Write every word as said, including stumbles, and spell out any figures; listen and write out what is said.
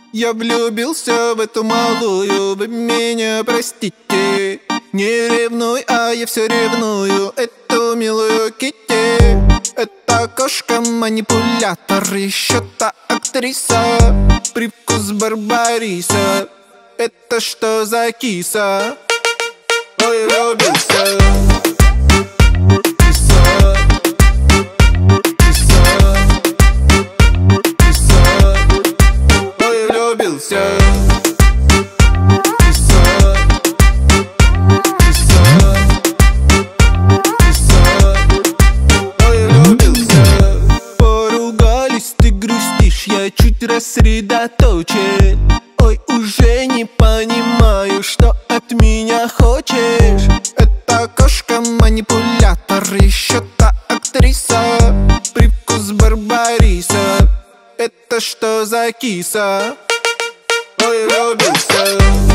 Я влюбился в эту малую, вы меня простите. Не ревнуй, а я все ревную эту милую Китти. Это кошка-манипулятор, еще та актриса. Привкус барбариса. Это что за киса? Ой, влюбился. Поругались, ты грустишь, я чуть рассредоточен. Ой, уже не понимаю, что от меня хочешь. Это кошка-манипулятор, еще та актриса. Привкус барбариса. Это что за киса? Ой, влюбился.